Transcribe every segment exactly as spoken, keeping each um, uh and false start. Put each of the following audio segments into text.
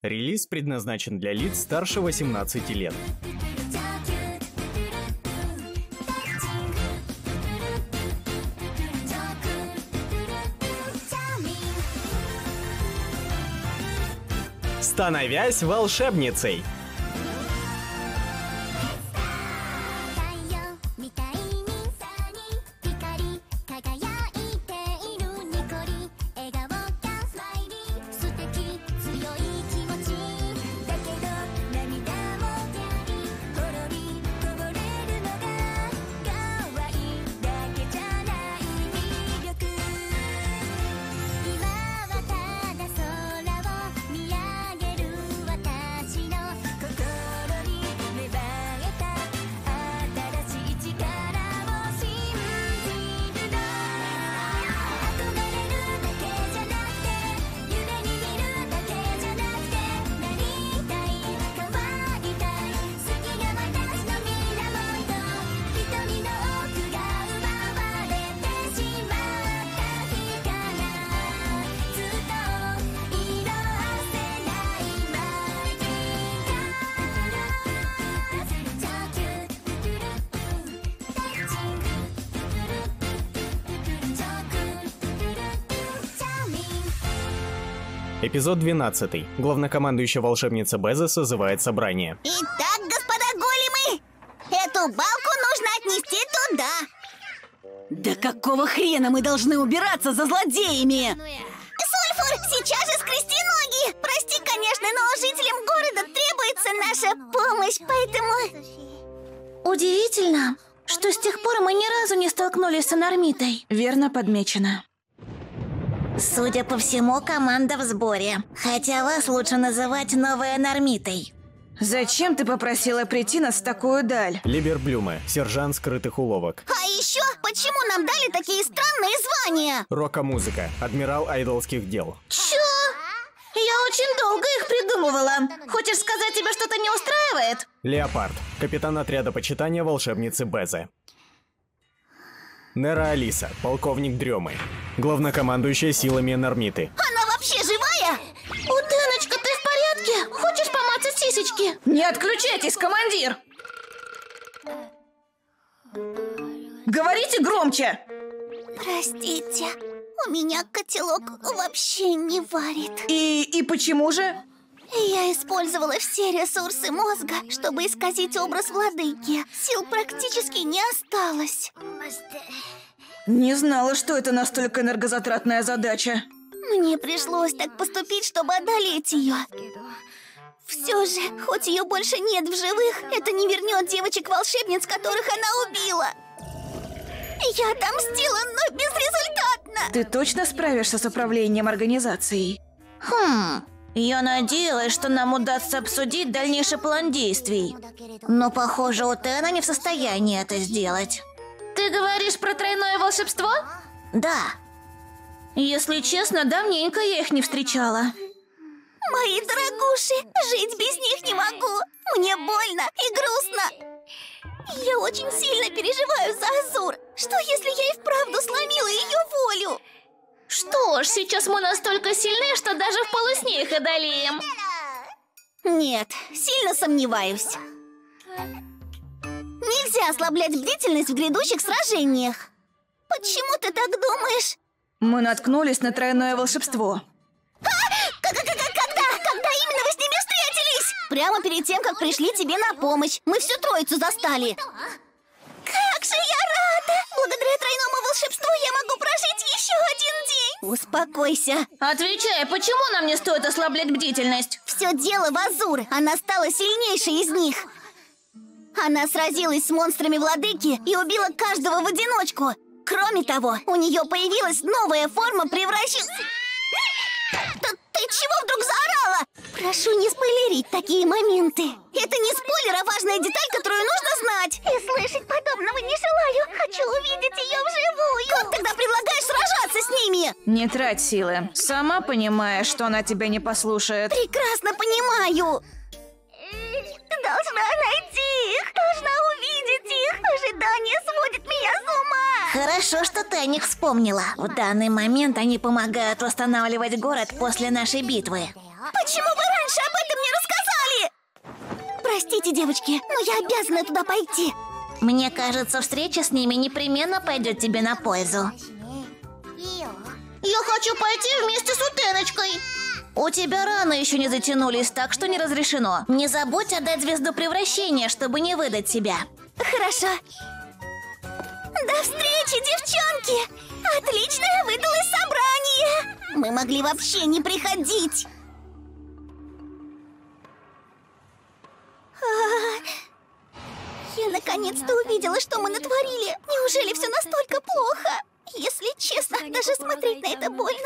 Релиз предназначен для лиц старше восемнадцати лет. Становясь волшебницей. Эпизод двенадцатый. Главнокомандующая волшебница Беза созывает собрание. Итак, господа големы, эту балку нужно отнести туда. Да какого хрена мы должны убираться за злодеями? Сульфур, сейчас же скрести ноги. Прости, конечно, но жителям города требуется наша помощь, поэтому... Удивительно, что с тех пор мы ни разу не столкнулись с Анармитой. Верно подмечено. Судя по всему, команда в сборе. Хотя вас лучше называть новой Анармитой. Зачем ты попросила прийти нас в такую даль? Либерблюме, сержант скрытых уловок. А еще, почему нам дали такие странные звания? Рока-музыка, адмирал айдолских дел. Чё? Я очень долго их придумывала. Хочешь сказать, тебя что-то не устраивает? Леопард, капитан отряда почитания волшебницы Безы. Нера Алиса, полковник Дремы, главнокомандующая силами Анармиты. Она вообще живая? Утеночка, ты в порядке? Хочешь помацать сисечки? Не отключайтесь, командир! Говорите громче! Простите, у меня котелок вообще не варит. И, и почему же? Я использовала все ресурсы мозга, чтобы исказить образ владыки. Сил практически не осталось. Не знала, что это настолько энергозатратная задача. Мне пришлось так поступить, чтобы одолеть ее. Все же, хоть ее больше нет в живых, это не вернет девочек-волшебниц, которых она убила. Я отомстила, но безрезультатно. Ты точно справишься с управлением организацией? Хм... Я надеялась, что нам удастся обсудить дальнейший план действий. Но, похоже, Утена не в состоянии это сделать. Ты говоришь про тройное волшебство? Да. Если честно, давненько я их не встречала. Мои дорогуши, жить без них не могу. Мне больно и грустно. Я очень сильно переживаю за Азур. Что, если я и вправду сломила ее волю? Что ж, сейчас мы настолько сильны, что даже в полусне их одолеем. Нет, сильно сомневаюсь. Нельзя ослаблять бдительность в грядущих сражениях. Почему ты так думаешь? Мы наткнулись на тройное волшебство. А? Когда? Когда именно вы с ними встретились? Прямо перед тем, как пришли тебе на помощь. Мы всю троицу застали. Как же я рада! Благодаря тройному волшебству я могу прожить еще один день. Успокойся. Отвечай, почему нам не стоит ослаблять бдительность? Все дело в Азур. Она стала сильнейшей из них. Она сразилась с монстрами владыки и убила каждого в одиночку. Кроме того, у нее появилась новая форма превращения... Ты, ты чего вдруг заорала? Прошу не спойлерить такие моменты. Это не спойлер, а важная деталь, которую нужно знать. И слышать подобного не желаю. Хочу увидеть ее вживую. Как тогда предлагаешь сражаться с ними? Не трать силы. Сама понимаешь, что она тебя не послушает. Прекрасно понимаю. Должна найти их. Должна увидеть их. Ожидание сводит меня с ума. Хорошо, что ты о них вспомнила. В данный момент они помогают восстанавливать город после нашей битвы. Почему вы раньше об Простите, девочки, но я обязана туда пойти. Мне кажется, встреча с ними непременно пойдет тебе на пользу. Я хочу пойти вместе с Утеночкой. У тебя раны еще не затянулись, так что не разрешено. Не забудь отдать звезду превращения, чтобы не выдать себя. Хорошо. До встречи, девчонки! Отличное выдалось собрание! Мы могли вообще не приходить. Я наконец-то увидела, что мы натворили. Неужели все настолько плохо? Если честно, даже смотреть на это больно.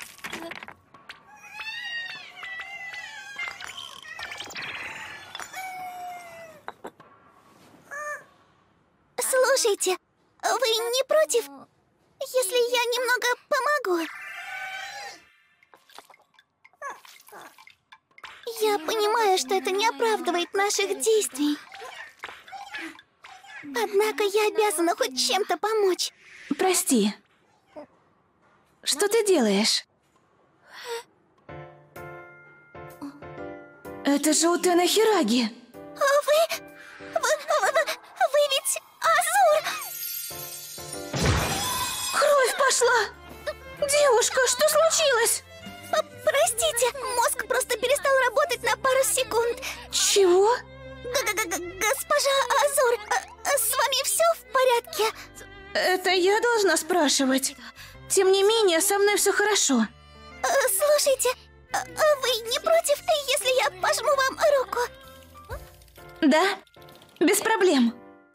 Слушайте, вы не против, если я немного помогу? Я понимаю, что это не оправдывает наших действий. Однако я обязана хоть чем-то помочь. Прости. Что ты делаешь? Это же Утена Хираги. А вы... Вы, вы, вы, вы ведь Азур! Кровь пошла! Девушка, что случилось? П- Простите, мозг просто перестал работать на пару секунд. Чего? Г-г-г- Госпожа Азур, а- а с вами все в порядке? Это я должна спрашивать. Тем не менее, со мной все хорошо. А, Слушайте, а- а вы не против, если я пожму вам руку? Да, без проблем.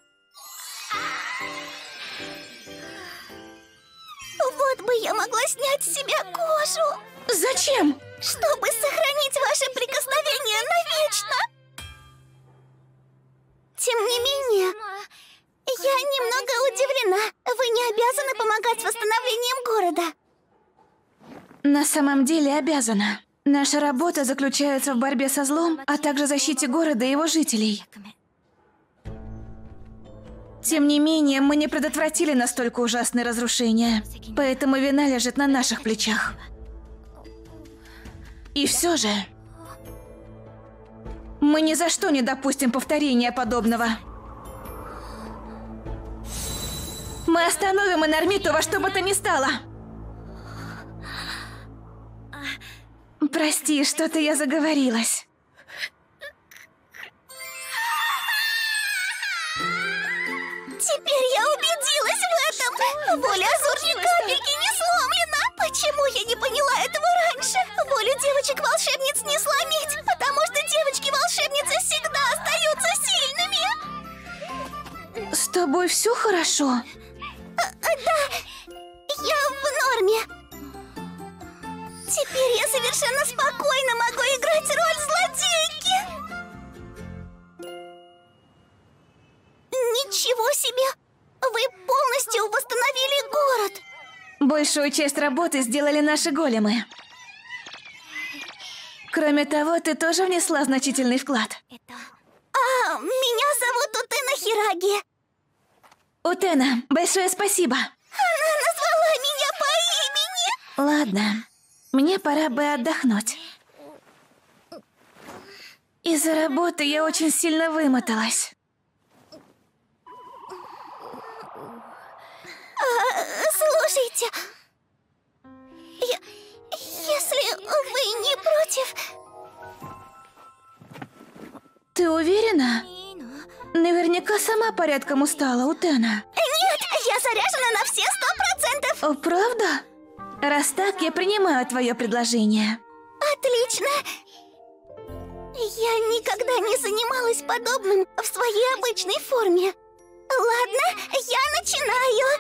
Вот бы я могла снять с себя кожу, Зачем? чтобы сохранить ваше прикосновение навечно. Тем не менее, я немного удивлена. Вы не обязаны помогать с восстановлением города. На самом деле обязана. Наша работа заключается в борьбе со злом, а также защите города и его жителей. Тем не менее, мы не предотвратили настолько ужасные разрушения, поэтому вина лежит на наших плечах. И все же, мы ни за что не допустим повторения подобного. Мы остановим Энормиту во что бы то ни стало. Прости, что-то я заговорилась. Теперь я убедилась в этом. Воля Азур ни капельки не сломлена. Почему я не поняла этого раньше? Волю девочек-волшебниц не сломить, потому что девочки-волшебницы всегда остаются сильными. С тобой все хорошо? Я в норме. Теперь я совершенно спокойно могу играть роль злодейки. Ничего себе! Вы полностью восстановили город. Большую часть работы сделали наши големы. Кроме того, ты тоже внесла значительный вклад. А, меня зовут Утена Хираги. Утена, большое спасибо. Она назвала меня по имени. Ладно, мне пора бы отдохнуть. Из-за работы я очень сильно вымоталась. А, слушайте, я, если вы не против... Ты уверена? Наверняка сама порядком устала, Утена. Нет, я заряжена на все сто процентов. О, правда? Раз так, я принимаю твое предложение. Отлично. Я никогда не занималась подобным в своей обычной форме. Ладно, я начинаю.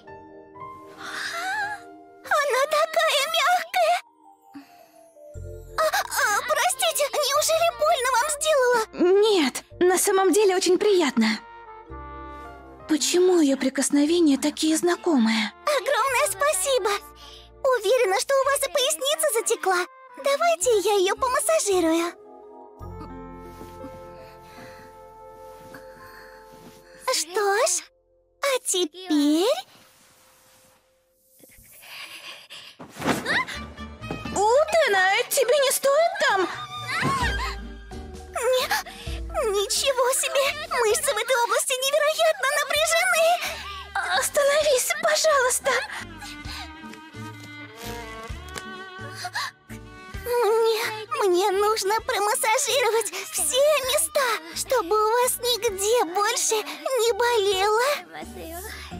Она такая мягкая. А, а, простите, неужели больно вам сделала? Нет, на самом деле очень приятно. Почему ее прикосновения такие знакомые? Огромное спасибо. Уверена, что у вас и поясница затекла. Давайте я ее помассажирую. Что ж, а теперь... Утена, тебе не стоит там? Не, ничего Мышцы в этой области невероятно напряжены. Остановись, пожалуйста. Мне, мне нужно промассажировать все места, чтобы у вас нигде больше не болело.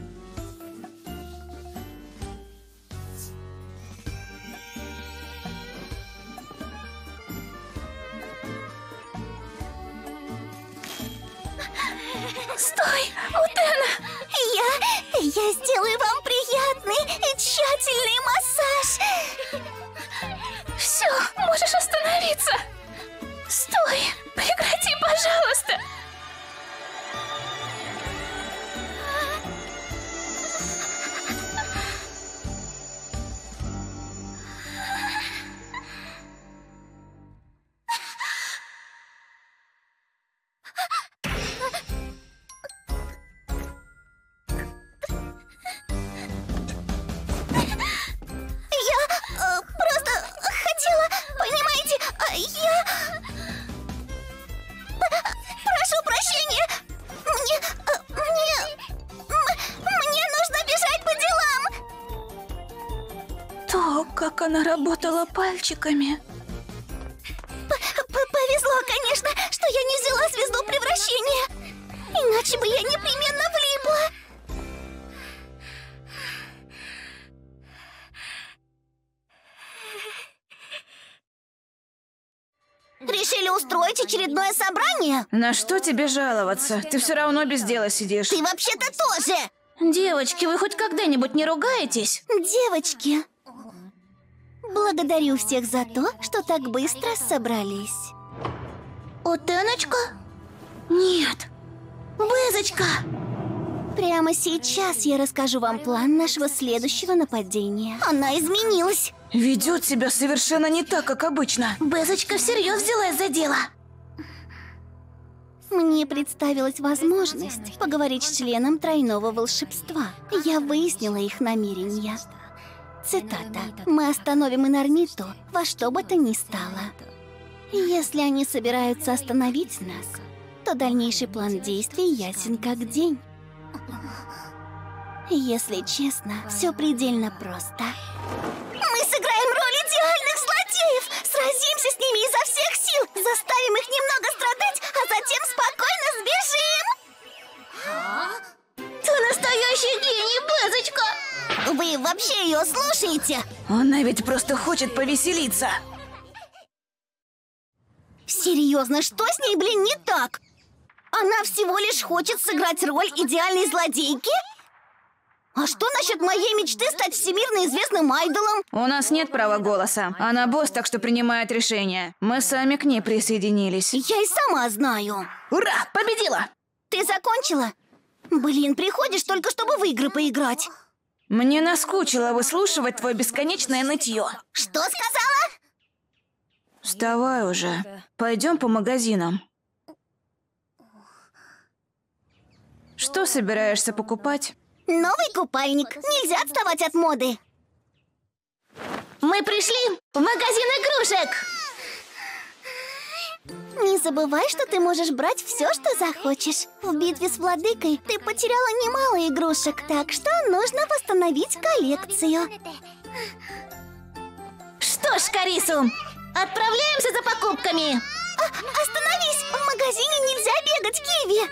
Стой, Утена! Я, я сделаю вам приятный и тщательный массаж. Все, можешь остановиться. Стой, прекрати, пожалуйста. Как она работала пальчиками. Повезло, конечно, что я не взяла звезду превращения. Иначе бы я непременно влипла. Решили устроить очередное собрание? На что тебе жаловаться? Ты все равно без дела сидишь. Ты вообще-то тоже. Девочки, вы хоть когда-нибудь не ругаетесь? Девочки, благодарю всех за то, что так быстро собрались. Утеночка? Нет. Безочка! Прямо сейчас я расскажу вам план нашего следующего нападения. Она изменилась. Ведет себя совершенно не так, как обычно. Безочка всерьез взялась за дело. Мне представилась возможность поговорить с членом тройного волшебства. Я выяснила их намерения. Цитата. «Мы остановим Энормиту во что бы то ни стало. Если они собираются остановить нас, то дальнейший план действий ясен как день. Если честно, все предельно просто. Мы сыграем роль идеальных злодеев, сразимся с ними изо всех сил, заставим их немного страдать, а затем спокойно сбежим. Ты настоящий гений, Безочка! Вы вообще ее слушаете? Она ведь просто хочет повеселиться. Серьезно, что с ней, блин, не так? Она всего лишь хочет сыграть роль идеальной злодейки? А что насчет моей мечты стать всемирно известным айдолом? У нас нет права голоса. Она босс, так что принимает решение. Мы сами к ней присоединились. Я и сама знаю. Ура! Победила! Ты закончила? Блин, приходишь только чтобы в игры поиграть. Мне наскучило выслушивать твое бесконечное нытье. Что сказала? Вставай уже. Пойдем по магазинам. Что собираешься покупать? Новый купальник. Нельзя отставать от моды. Мы пришли в магазин игрушек. Не забывай, что ты можешь брать все, что захочешь. В битве с владыкой ты потеряла немало игрушек, так что нужно восстановить коллекцию. Что ж, Карису, отправляемся за покупками. А, остановись! В магазине нельзя бегать, Киви!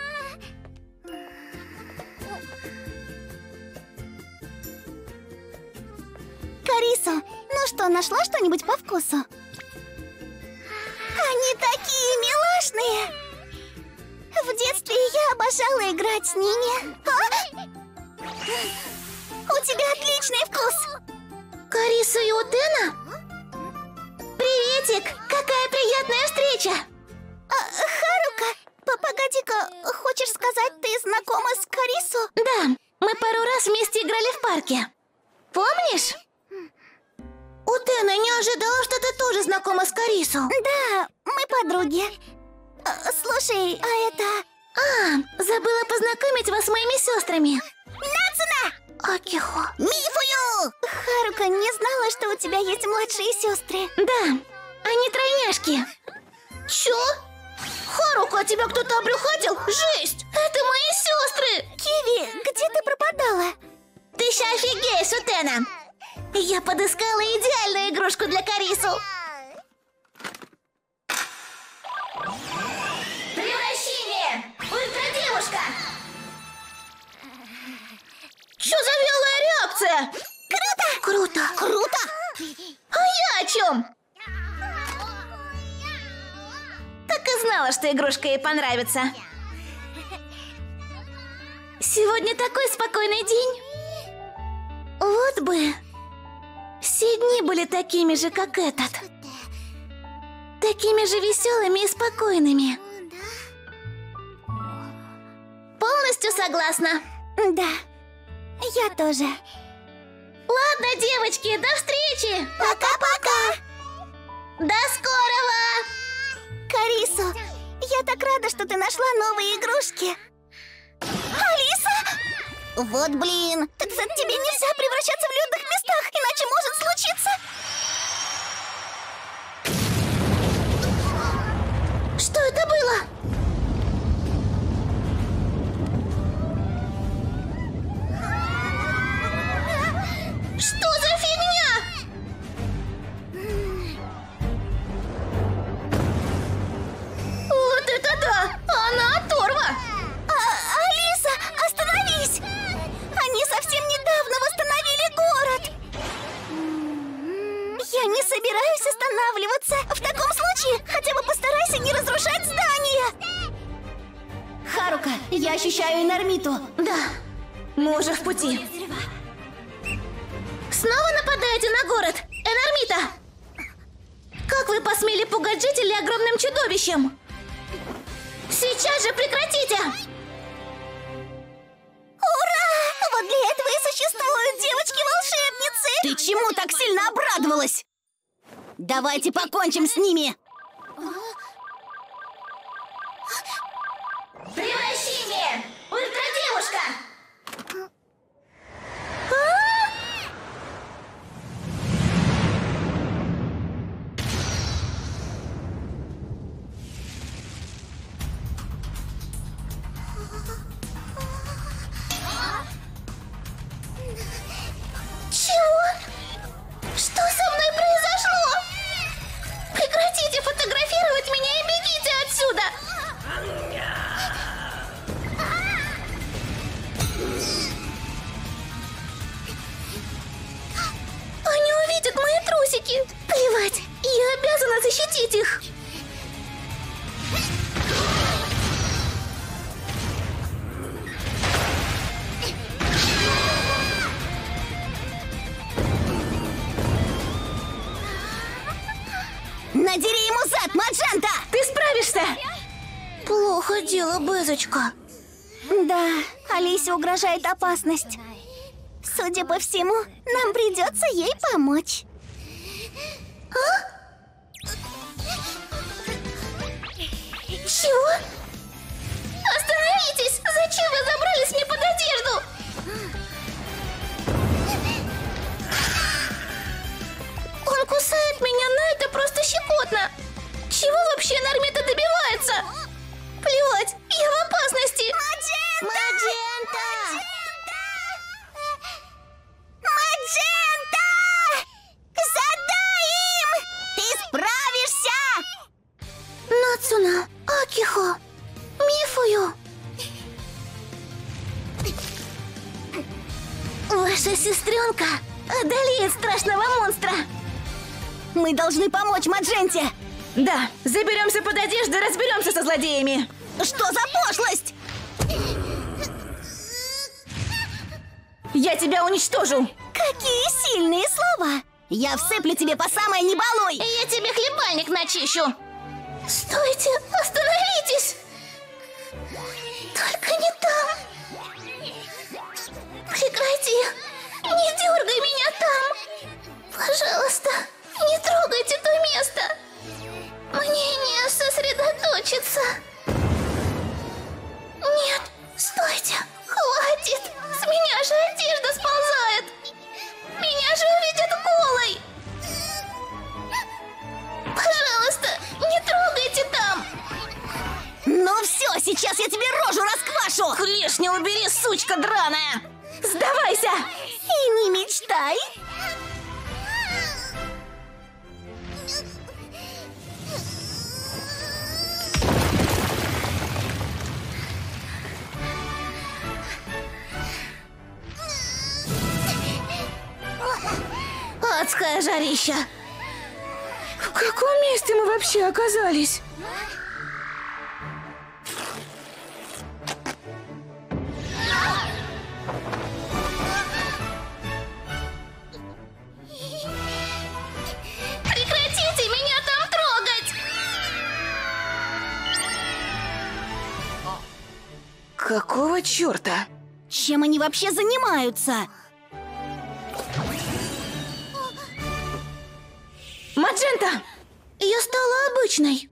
Карису, ну что, нашла что-нибудь по вкусу? Они такие милашные! В детстве я обожала играть с ними. А? У тебя отличный вкус! Карису и Утена? Приветик! Какая приятная встреча! А, Харука, погоди-ка, хочешь сказать, ты знакома с Карису? Да, мы пару раз вместе играли в парке. Помнишь? Утена, не ожидала, что ты тоже знакома с Карису. Да, мы подруги. А, слушай, а это... А, забыла познакомить вас с моими сестрами. Нацуна! Акихо. Мифую! Харука, не знала, что у тебя есть младшие сестры. Да, они тройняшки. Чё? Харука, Что, тебя кто-то обрюхатил? Жесть! Это мои сестры! Киви, где ты пропадала? Ты ща офигеешь, Утена! Я подыскала идеальную игрушку для Карису. Превращение! Ультра-девушка! Что за вялая реакция? Круто! Круто! Круто! А я о чем? Так и знала, что игрушка ей понравится. Сегодня такой спокойный день. Вот бы все дни были такими же, как этот. Такими же веселыми и спокойными. Полностью согласна. Да, я тоже. Ладно, девочки, до встречи! Пока-пока! До скорого! Карисо, я так рада, что ты нашла новые игрушки. Алиса! Вот блин, так тебе нельзя превращаться в людных местах, иначе может случиться. Что это было? Что за фигня? Вот это да! Она оторва! А, Алиса, остановись! Они совсем недавно восстановили город. Я не собираюсь останавливаться. В таком случае хотя бы постарайся не разрушать здание. Харука, я ощущаю Энормиту. Да, мы уже в пути. Снова нападаете на город, Энормита! Как вы посмели пугать жителей огромным чудовищем? Сейчас же прекратите! Ура! Вот для этого и существуют девочки-волшебницы! Ты чему так сильно обрадовалась? Давайте покончим с ними! Превращение! Ультра-девушка! Чего? Что со мной произошло? Прекратите фотографировать меня и бегите отсюда! Они увидят мои трусики! Плевать, я обязана защитить их! Надери ему зад, Маджента! Ты справишься! Плохо дело, Безочка. Да, Алисе угрожает опасность. Судя по всему, нам придется ей помочь. А? Чего? Остановитесь! Зачем вы забрались мне под одежду? Он кусает меня, но это просто щекотно. Чего вообще Энормита добивается? Плевать, я в опасности. Маджента! Маджента! Задай им! Ты справишься! Нацуна, Акихо, Мифую. Ваша сестренка одолеет страшного монстра. Мы должны помочь Мадженте! Да, заберемся под одежду и разберемся со злодеями. Что за пошлость? Я тебя уничтожу. Какие сильные слова! Я всыплю тебе по самой не балуй! Я тебе хлебальник начищу. Стойте, остановитесь! Только не там. Прекрати, не дергай меня там. Пожалуйста, не трогайте то место. Мне не сосредоточиться. Нет, стойте, хватит. С меня же одежда сползает. Меня же увидят голой. Пожалуйста, не трогайте там. Ну Сейчас я тебе рожу расквашу! Клешни убери, сучка драная! Сдавайся! И не мечтай! Адское жарища! В каком месте мы вообще оказались? Прекратите меня там трогать! Какого черта? Чем они вообще занимаются? Маджента! Я стала обычной.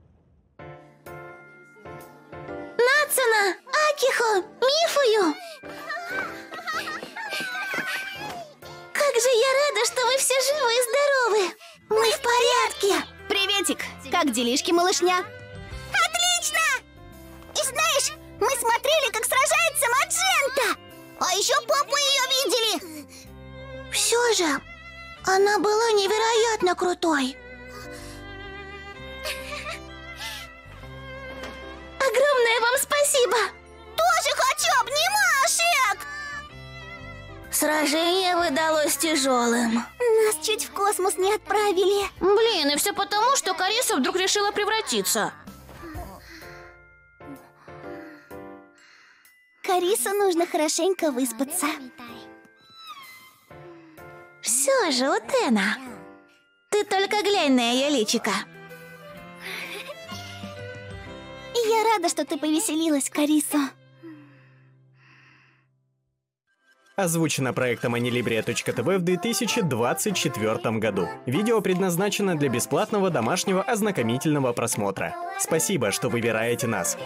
Нацуна, Акихо, Мифую! Как же я рада, что вы все живы и здоровы! Мы в порядке! Приветик! Как делишки, малышня? Отлично! И знаешь, мы смотрели, как сражается Маджента! А еще папу ее видели! Все же, она была невероятно крутой. Огромное вам спасибо! Тоже хочу обнимашек! Сражение выдалось тяжелым. Нас чуть в космос не отправили. Блин, и все потому, что Кариса вдруг решила превратиться. Карису нужно хорошенько выспаться. Все же, Утена, ты только глянь на ее личико. И я рада, что ты повеселилась, Карисо. Озвучено проектом анилибрия точка тэ вэ в две тысячи двадцать четвёртом году. Видео предназначено для бесплатного домашнего ознакомительного просмотра. Спасибо, что выбираете нас.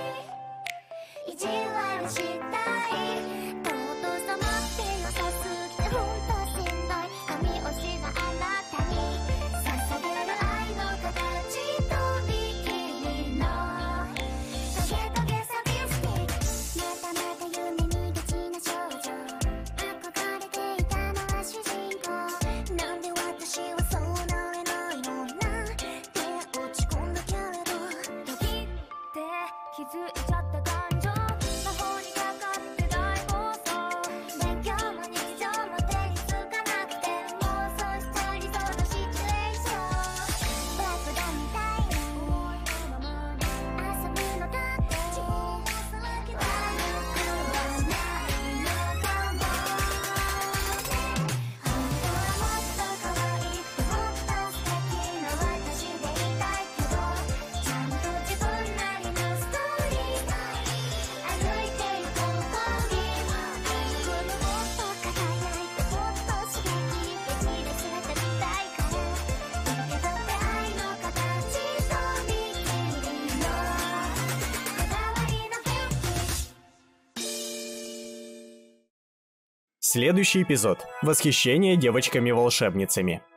Следующий эпизод. Восхищение девочками-волшебницами.